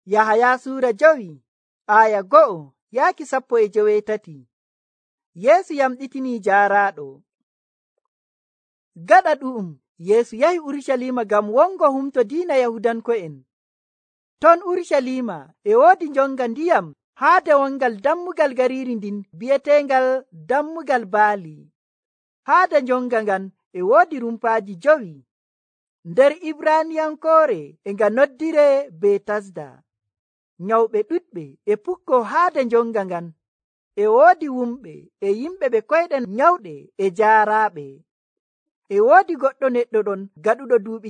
Yahaya sura 5 aya 1 yaaki 13. Yesu yamɗitini jaaraɗo. Gaɗa ɗu'um Yesu yahi Urushalima ngam wongo humto diina Yahudanko'en. Ton Urushalima e woodi jonga ndiyam haade wongal dammugal gariri ndin bi'etengal dammugal baali. Haade jonga ngan e woodi rumpaaji 5 nder Ibraniyankore e nga noddire Betasda. Nyawɓe ɗuɗɓe e pukko haade jonga ngan. E woodi wumɓe e yimɓe ɓe koyɗen nyawɗe e jaaraaɓe. E woodi goɗɗo neɗɗo ɗon gaɗuɗo duuɓi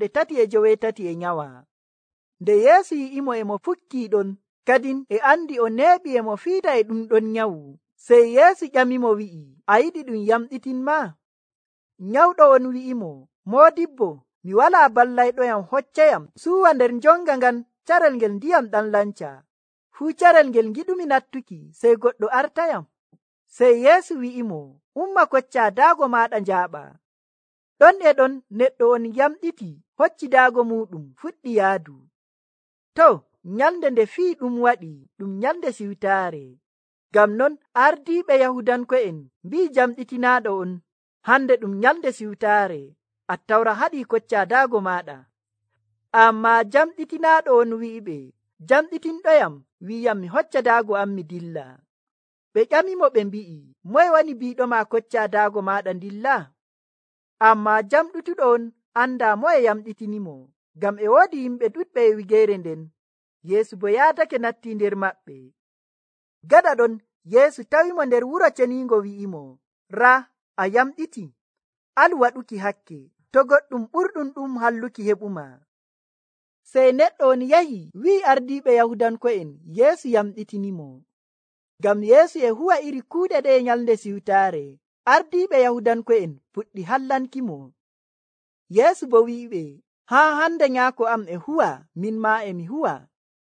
38 e nyawa. Nde Yesu yi'imo e mo fukkii ɗon, kadin e andi o neeɓi e mo fiida e ɗum ɗon nyawu. Sey Yesu ƴamimo wi'i, a yiɗi ɗum yamɗitinma? Nyawɗo on wi'imo, Moodibbo, mi walaa ballayɗoyam hoccayam suuwa nder jonga ngan carel ngel ndiyam ɗan lanca. Fuu carel ngel giɗumi nattuki, sey goɗɗo artayam. Sey Yesu wi'imo, umma kocca daago maɗa njaaɓa. Ɗon e ɗon neɗɗo on yamɗiti hocci daago muɗum fuɗɗi yaadu. To, nyalde nde fii ɗum waɗi ɗum nyalde siwtaare. Ngam non ardiiɓe Yahudanko'en mbi'i jamɗitinaɗo on, hande ɗum nyalde siwtaare, Attawra haɗi kocca daago maɗa. Amma jamɗitinaɗo on wi'iɓe, jamɗitinɗoyam wi'yam mi hocca daago am mi dilla. Ɓe ƴamimo ɓe mbi'i, moye wani biɗoma kocca daago maɗa dilla? Amma jamɗutuɗo on anda moye yamɗitinimo, ngam e woodi yimɓe ɗuɗɓe e wigeere nden. Yesu bo yaadake natti nder maɓɓe. Gaɗa ɗon Yesu tawimo nder wuro ceniingo wi'imo, raa, a yamɗiti, al waɗuki hakke, to goɗɗum ɓurɗum ɗum halluki heɓuma. Sey neɗɗo on yahi wi'i ardiiɓe Yahudanko'en Yesu yamɗitinimo. Ngam Yesu e huwa iri kuuɗe ɗe nyalde siwtaare, ardiiɓe Yahudanko'en puɗɗi hallankimo. Yesu bo wi'iɓe, haa hande nyaako am e huwa, min ma e mi huwa.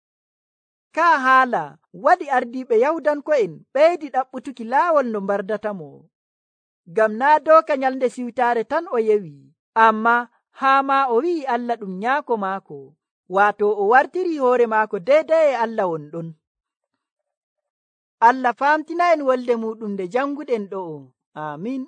Ka haala waɗi ardiiɓe Yahudanko'en ɓeydi ɗaɓɓutuki laawol no mbardatamo. Ngam naa dooka nyalde siwtaare tan o yewi, amma haa ma o wi'i Allah ɗum nyaako maako, waato o wartiri hoore maako deydey e Allah wonɗon. Allah famtina en wolde muɗum nde janguɗen ɗo'o. Amin.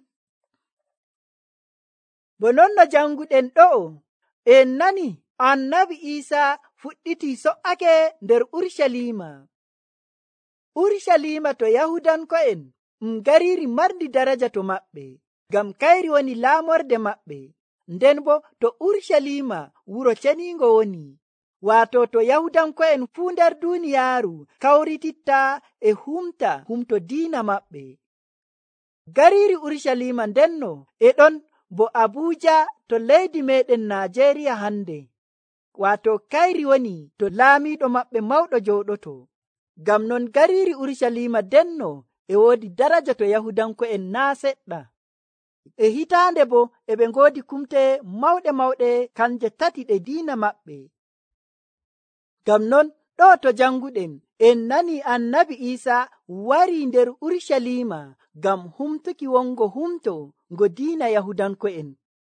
Bo non no janguɗen ɗo'o, en nani annabi Isa fuɗɗiti so'ake nder Urushalima. Urushalima to Yahudanko'en gariri marndi daraja to maɓɓe, ngam kayri woni laamorde maɓɓe. Nden bo to Urushalima wuro ceniingo woni, waato to Yahudanko'en fuu nder duniyaaru kawrititta e humto diina maɓɓe. Gariri Urushalima ndenno e ɗon bo Abuja to leydi meɗen Najeriya hande, waato kayri woni to laamiɗo maɓɓe mawɗo joɗoto. Ngam non gariri Urushalima ndenno e woodi daraja to Yahudanko'en naa seɗɗa. E hitaande bo eɓe ngoodi kumte mawɗe kanje 3 ɗe diina maɓɓe. Ngam non ɗo to janguɗen en nani annabi Isa wari nder Urushalima ngam humtuki wongo humto ngo diina Yahudanko'en.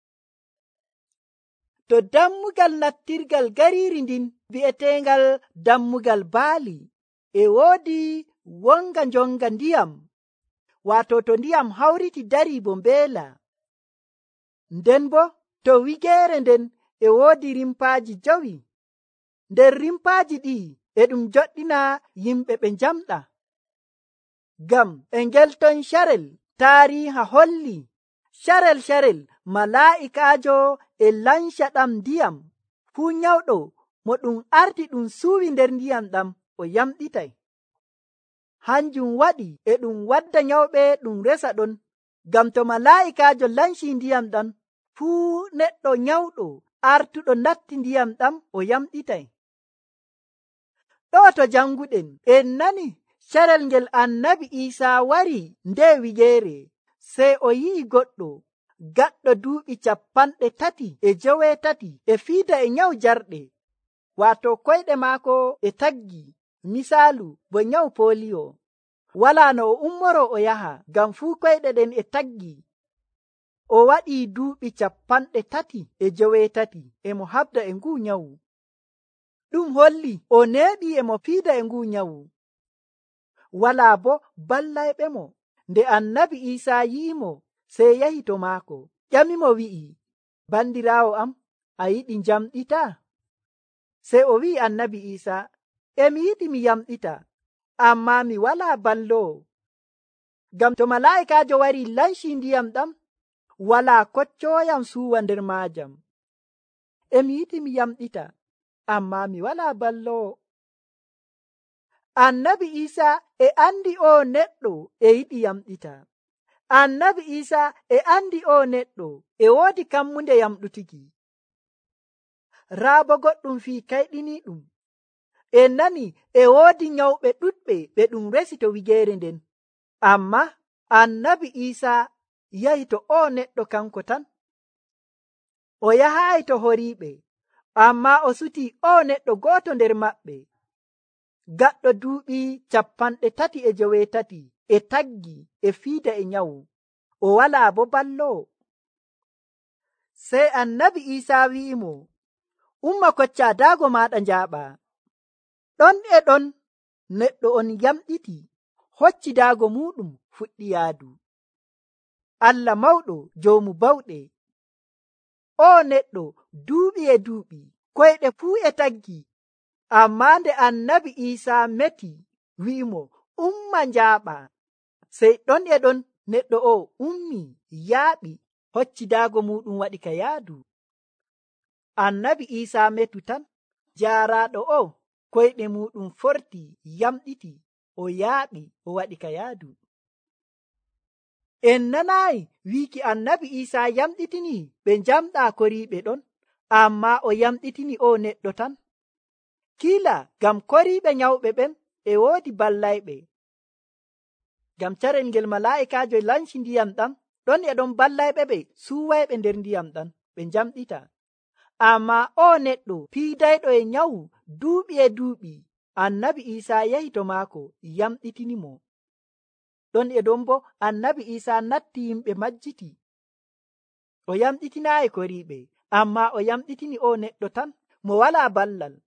To dammugal nattirgal gariri ndin bi'etengal dammugal baali, e woodi wonga jonga ndiyam, waato to ndiyam hawriti dari bo mbeela. Nden bo to wigeere nden e woodi rimpaaji 5. Nder rimpaaji ɗi e ɗum joɗɗina yimɓe ɓe njamɗa. Ngam e ngel ton carel taariha holli carel malaa'ikaajo e lanca ɗam ndiyam. Fuu nyawɗo mo ɗum arti ɗum suuwi nder ndiyam ɗam o yamɗitay. Hanjum waɗi e ɗum wadda nyawɓe ɗum resa ɗon, ngam to malaa'ikaajo lanci ndiyam ɗam, fuu neɗɗo nyawɗo artuɗo natti ndiyam ɗam o yamɗitay. Ɗo to janguɗen en nani carel ngel annabi Isa wari nde wigeere, sey o yi'i goɗɗo gaɗɗo duuɓi 38 e fiida e nyawu jarɗe, waato koyɗe maako e taggi, misaalu bo nyawu poliyo. Walaa no o ummoro o yaha, ngam fuu koyɗe ɗen e taggi. O waɗi duuɓi 38 e mo habda e ngu nyawu. ɗum holli o neeɓi emo fiida e ngu nyawu. Wala bo ballayɓe mo. Nde annabi Isa yi'imo sey yahi to maako, ƴamimo wi'i, bandirawo am, a yiɗi jamɗita? Sey o wi'i annabi Isa, emi yiɗi mi yamɗita, amma mi wala ballowo. Ngam to mala'ikajo wari lanshi ndiyam ɗam, wala koccoyam suwa nder majam. Emi yiɗi mi yamɗita, amma mi wala ballowo. Annabi Isa e andi o neɗɗo e yiɗi yamɗita. Annabi Isa e andi o neɗɗo e woodi kammunde yamɗutuki. Raabo goɗɗum fi kayɗini ɗum. En nani e woodi nyawɓe ɗuɗɓe ɓe ɗum resi to wigeere nden. Amma annabi Isa yahi to o neɗɗo kanko tan. O yahayi to horiiɓe, amma o suti o neɗɗo gooto nder maɓɓe. Gaɗɗo duuɓi 38 e taggi e fiida e nyawu, o wala bo ballowo. Sey annabi Isa wi'imo, umma kocca daago maɗa njaaɓa. Ɗon e ɗon neɗɗo on yamɗiti, hocci daago muɗum fuɗɗi yaadu. Allah mawɗo joomu bawɗe. O neɗɗo duuɓi e duuɓi, koyɗe fuu e taggi. Amma nde annabi Isa meti wi'imo, umma njaaɓa. Sey ɗon e ɗon neɗɗo o ummi, yaaɓi, hocci daago muɗum waɗi ka yaadu. Annabi Isa metu tan, jaaraɗo o koyɗe muɗum forti, yamɗiti, o yaaɓi, o waɗi ka yaadu. En nanayi wiiki annabi Isa yamɗitini ɓe jamɗa koriiɓe ɗon, amma o yamɗitini o neɗɗo tan. Kila gam koriiɓe nyawɓe ɓen e woodi ballayɓe. Gam carel ngel mala'ikajo lanshi ndiyam ɗam, ɗon e ɗon ballayɓe ɓe suwayɓe nder ndiyam ɗam ɓe jamɗita. Amma o neɗɗo piidayɗo e nyawu duuɓi e duuɓi, annabi Isa yahi to maako yamɗitini mo. Ɗon e ɗon bo annabi Isa natti yimɓe majjiti. O yamɗitinayi koriiɓe, amma o yamɗitini o neɗɗo tan mo wala ballal.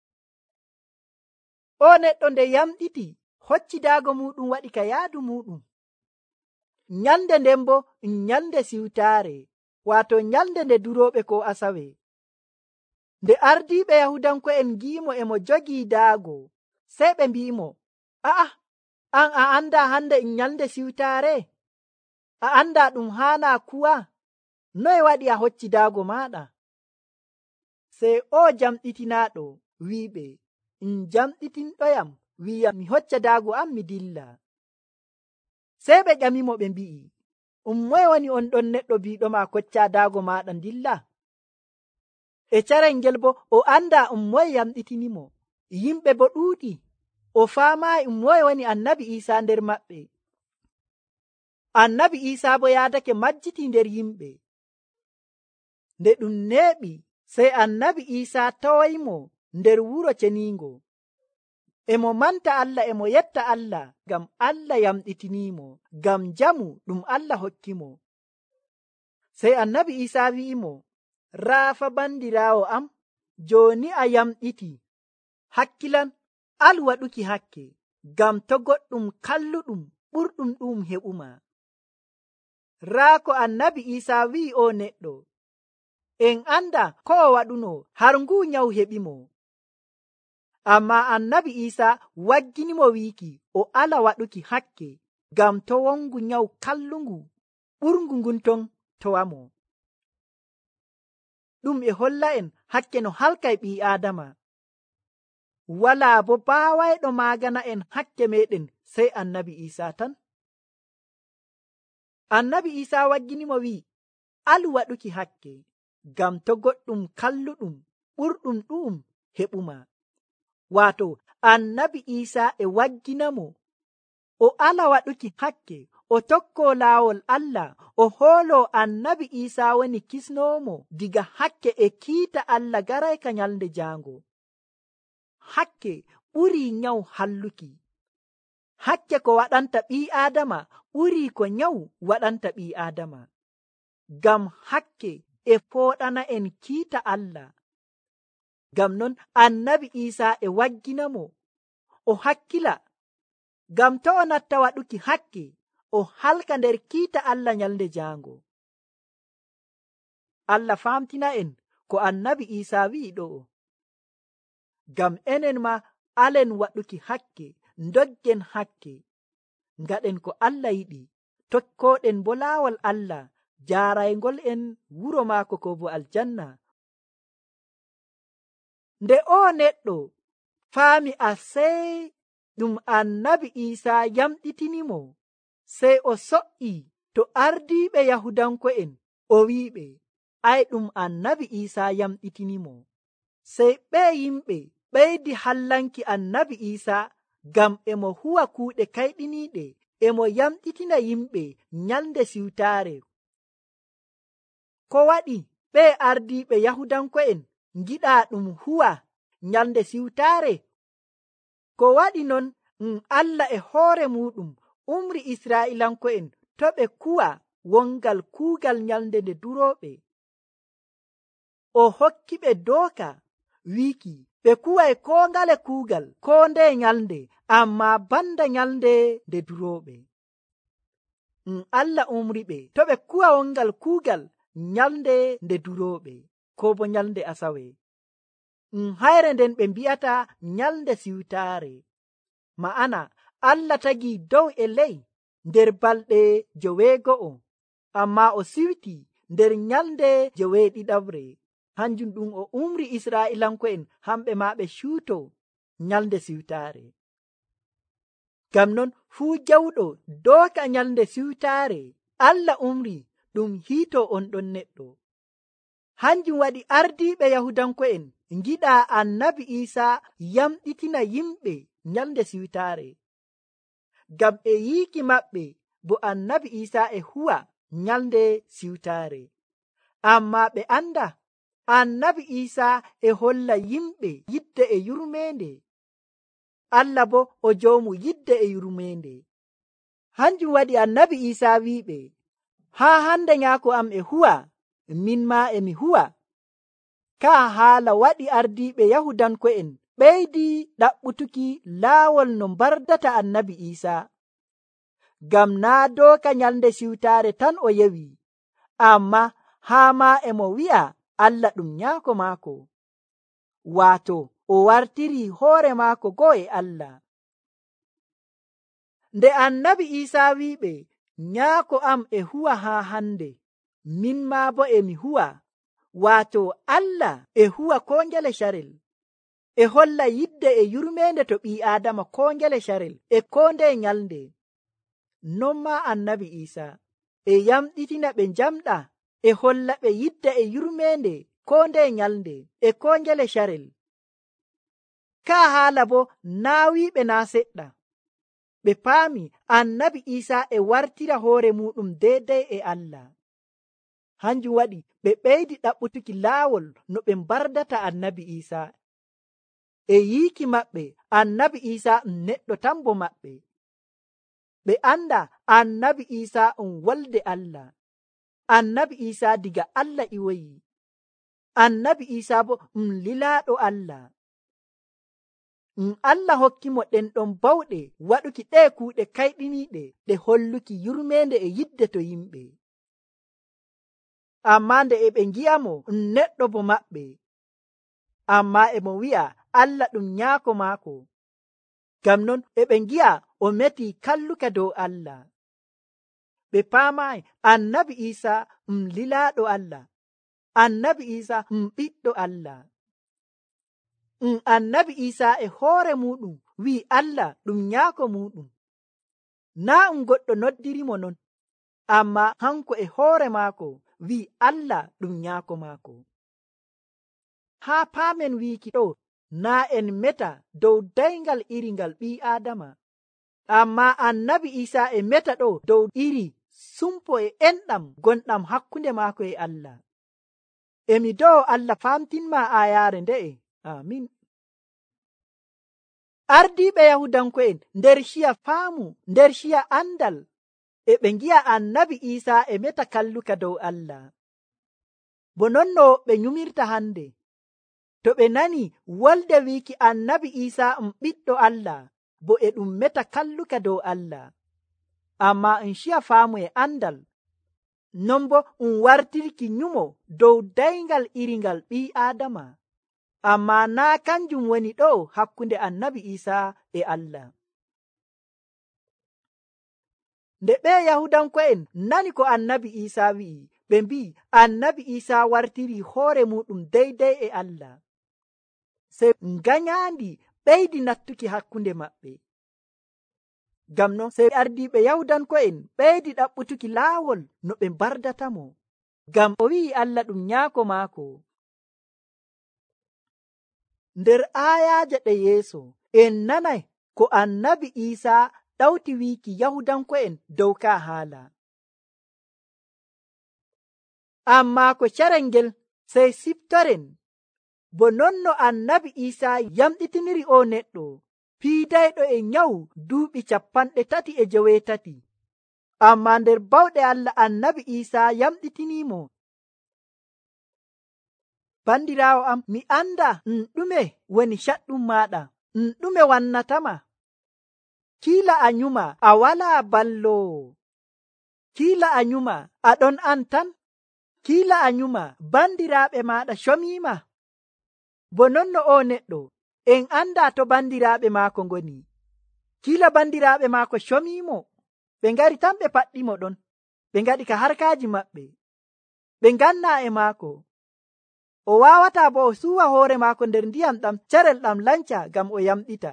O neɗɗo nde yamɗiti, hocci daago muɗum waɗi ka yaadu muɗum. Nyalde nden bo nyalde siwtaare, wato nyalde nde durooɓe ko Asawe. Nde ardiiɓe Yahudanko'en ngiimo emo jogii daago, sey ɓe mbi'imo, a'a, an a anda hande nyalde siwtaare? A anda ɗum haana kuwa? Noy waɗi a hocci daago maɗa? Sey o jamɗitinaɗo wiɓe, jamɗitinɗoyam wi'am mi hocca daago am mi dilla. Sey ɓe ƴamimo ɓe mbi'i, moye woni on ɗon neɗɗo biɗoma kocca daago maɗa dilla? E carel ngel bo o anda moye yamɗitinimo. Yimɓe bo ɗuuɗi, o faamayi moye woni annabi Isa nder maɓɓe. Annabi Isa bo yaadake majjiti nder yimɓe. Nde ɗum neeɓi, sey annabi Isa tawaymo nder wuro ceningo. Emo manta Allah, emo yetta Allah, ngam Allah yamɗitinimo, ngam jamu ɗum Allah hokkimo. Sey annabi Isa wi'imo, raafa bandirawo am, joni a yamɗiti. Hakkilan al waɗuki hakke, ngam to goɗɗum kalluɗum ɓurɗum ɗum heɓuma. Raako annabi Isa wi'i o neɗɗo, en anda ko o waɗuno har ngu nyawu heɓimo. Amma annabi Isa wagginimo wiiki o ala waɗuki hakke, ngam to wongu nyawu kallungu ɓurngu ngun ton towamo. Ɗum e holla en hakke no halkay ɓi Adama. Wala bo baawayɗo magana en hakke meɗen sey annabi Isa tan. Annabi Isa wagginimo wi'i, al waɗuki hakke, ngam to goɗɗum kalluɗum ɓurɗum ɗum heɓuma. Wato annabi Isa e wagginamo o ala waɗuki hakke, o tokko laawol Allah, o hoolo annabi Isa woni kisnomo diga hakke e kiita Allah garay ka nyalde jango. Hakke ɓuri nyawu halluki. Hakke ko waɗanta ɓi Adama ɓuri ko nyawu waɗanta ɓi Adama. Ngam hakke e fooɗana en kiita Allah. Ngam non annabi Isa e wagginamo o hakkila, ngam to o natta waɗuki hakke o halka nder kiita Allah nyalde jango. Allah famtina en ko annabi Isa wi'i ɗo, ngam enen ma alen waɗuki hakke, ndoggen hakke, ngaɗen ko Allah yiɗi, tokkoɗen bo laawol Allah jaraygol en wuro maako ko bo aljanna. Nde o neɗɗo faami asey ɗum annabi Isa yamɗitinimo, sey o so'i to ardiɓe Yahudanko'en o wiɓe ai ɗum annabi Isa yamɗitinimo. Sey ɓe yimɓe ɓeydi hallanki annabi Isa ngam emo huwa kuuɗe kayɗiniɗe, emo yamɗitina yimɓe nyalde siwtaare. Ko waɗi ɓe ardiɓe Yahudanko'en giɗa ɗum huwa nyalde siwtaare? Ko waɗi non Allah e hoore muɗum umri Isra'ilanko'en to ɓe kuwa wongal kuugal nyalde nde duroɓe. O hokki ɓe dooka wiki ɓe kuwai ko ngale kuugal ko nde nyalde, amma banda nyalde nde duroɓe. Allah umri ɓe to ɓe kuwa wongal kuugal nyalde nde duroɓe ko bo nyalde asawe. Hayre nden ɓe mbi'ata nyalde siwtaare. Ma'ana Allah tagi dow e ley nder balɗe 90, amma o siwti nder nyalde 70. Hanjum ɗum o umri Isra'ilanko'en hamɓe ma ɓe shuuto nyalde siwtaare. Ngam non fuu jawɗo dooka nyalde siwtaare Allah umri ɗum hiito on ɗon neɗɗo. Hanjum waɗi ardiɓe Yahudanko'en giɗa annabi Isa yamɗitina yimɓe nyalde siwtaare, ngam e yiiki maɓɓe bo annabi Isa e huwa nyalde siwtaare. Amma ɓe anda annabi Isa e holla yimɓe yidde e yurmende, Allah bo o joomu yidde e yurmende. Hanjum waɗi annabi Isa wiɓe, haa hande nyaako am e huwa, min ma emi huwa. Ka haala waɗi ardiɓe Yahudanko'en ɓeydi ɗaɓɓutuki laawol no mbardata annabi Isa, ngam naa dooka nyalde siwtaare tan o yewi, amma haa ma emo wi'a Allah ɗum nyaako maako, waato o wartiri hoore maako goo e Allah. Nde annabi Isa wiɓe nyaako am e huwa haa hande, min ma bo emi huwa, waato Allah e huwa ko ngele sharel, e holla yidde e yurmende to ɓii Adama ko ngele sharel e ko nde nyalde. Non ma annabi Isa e yamɗitina ɓe njamɗa e holla ɓe yidde e yurmende ko nde nyalde e ko ngele sharel. Ka haala bo naawiɓe na seɗɗa, ɓe paami annabi Isa e wartira hoore muɗum deidai e Allah. Hanjum waɗi ɓe ɓeydi ɗaɓɓutuki laawol no ɓe mbardata annabi Isa. E yiiki maɓɓe annabi Isa neɗɗo tambo maɓɓe. Ɓe anda annabi Isa wolde Allah. Annabi Isa diga Allah iwoyi. Annabi Isa bo lilaaɗo Allah. Allah hokki mo ɗen ɗon bawɗe waɗuki ɗe kuuɗe kayɗiniɗe ɗe holluki yurmende e yidde to yimɓe. Amma nde e ɓe ngi'amo neɗɗo bo maɓɓe, amma emo wi'a Allah ɗum nyaako maako. Ngam non e ɓe ngi'a o meti kalluka dow Allah. Ɓe paamai annabi Isa lilaaɗo Allah. Annabi Isa ɓiɗɗo Allah. Annabi Isa e hoore muɗum wi Allah ɗum nyaako muɗum. Na goɗɗo noddirimo non, amma hanko e hoore maako wi Allah ɗum nyaako maako. Haa paamen wiiki ɗo na en meta dow dayngal iri ngal ɓii Adama, amma annabi Isa e meta ɗo dow iri sumpo e enɗam gonɗam hakkunde maako e Allah. Emi dow Allah famtinma ayaare nde'e. Amin. Ardiɓe Yahudanko'en nder shiya faamu, nder shiya andal, e ɓe ngi'a annabi Isa e meta kalluka dow Allah. Bo nonno ɓe nyumirta hande. to ɓe nani wolde wiiki annabi Isa ɓiɗɗo Allah, bo e ɗum meta kalluka dow Allah. Amma shiya faamu e andal, non bo wartirki nyumo dow dayngal iringal ɓi Adama. Amma na kanjum woni ɗo hakkunde annabi Isa e Allah. Nde ɓe Yahudanko'en nani ko annabi Isa wi'i, ɓe mbi annabi Isa wartiri hoore muɗum deydey e Allah. Se nganyandi ɓeydi nattuki hakkunde maɓɓe. Gam non se ardiɓe Yahudanko'en ɓeydi ɗaɓɓutuki laawol no ɓe bardatamo, gam o wi'i Allah ɗum nyaako maako. Nder ayaje ɗe yeeso en nanay ko annabi Isa ɗawti wiiki Yahudanko'en dow ka haala. Amma ko carel ngel sey siftoren, bo nonno annabi Isa yamɗitiniri o neɗɗo piidayɗo e nyawu duuɓi 38. Amma nder bawɗe Allah annabi Isa yamɗitinimo. Bandirawo am, mi anda ɗume woni shaɗɗum maɗa, ɗume wannatama. Kiila a nyuma a wala ballowo, kiila a nyuma a ɗon an tan, kiila a nyuma bandiraɓe maɗa shomima. Bo nonno o neɗɗo en anda to bandiraɓe maako ngoni. Kiila bandiraɓe maako shomimo, ɓe ngari tan ɓe paɗɗimo ɗon, ɓe ngaɗi ka harkaji maɓɓe, ɓe ganna e maako. O wawata bo o suwa hoore maako nder ndiyam ɗam carel ɗam lanca gam o yamɗita.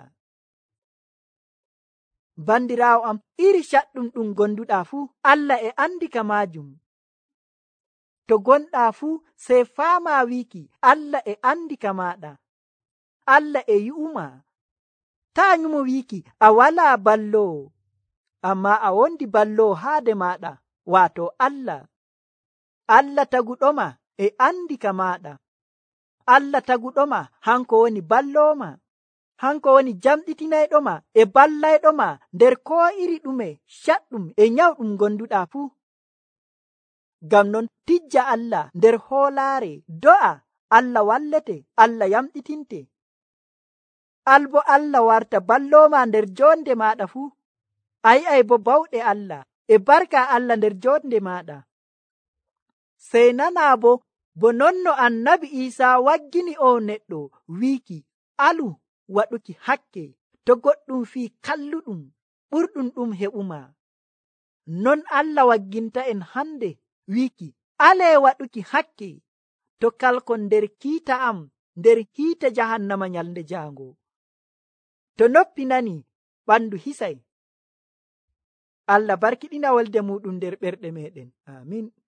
Bandirawo am, iri shaɗɗum ɗum gonduɗa fuu Allah e andi ka majum. To gonɗa fuu sei faama wiki Allah e andi ka maɗa, Allah e yi'uma. Ta nyumo wiki a wala ballowo, amma a wondi ballowo haade maɗa, wato Allah. Allah taguɗoma e andi ka maɗa. Allah taguɗoma hanko woni balloma, hanko woni jamɗitinayɗoma e ballayɗoma nder ko iri ɗume shaɗɗum e nyawɗum gonduɗa fuu. Gam non tijja Allah nder hoolaare, do'a Allah wallete, Allah yamɗitinte. Albo Allah warta balloma nder jonde maɗa fuu. Ai bo bawɗe Allah e barka Allah nder jonde maɗa. Sey nana bo nonno annabi Isa waggini o neɗɗo wiiki alu waɗuki hakke, to goɗɗum fii kalluɗum ɓurɗum ɗum heɓuma. Non Allah wagginta en hande wiiki ale waɗuki hakke, to kalkon nder kiita am nder hiite jahannama nyalde jango. To noppi nani ɓandu hisay. Allah barkiɗina wolde muɗum nder ɓerɗe meɗen. Amin.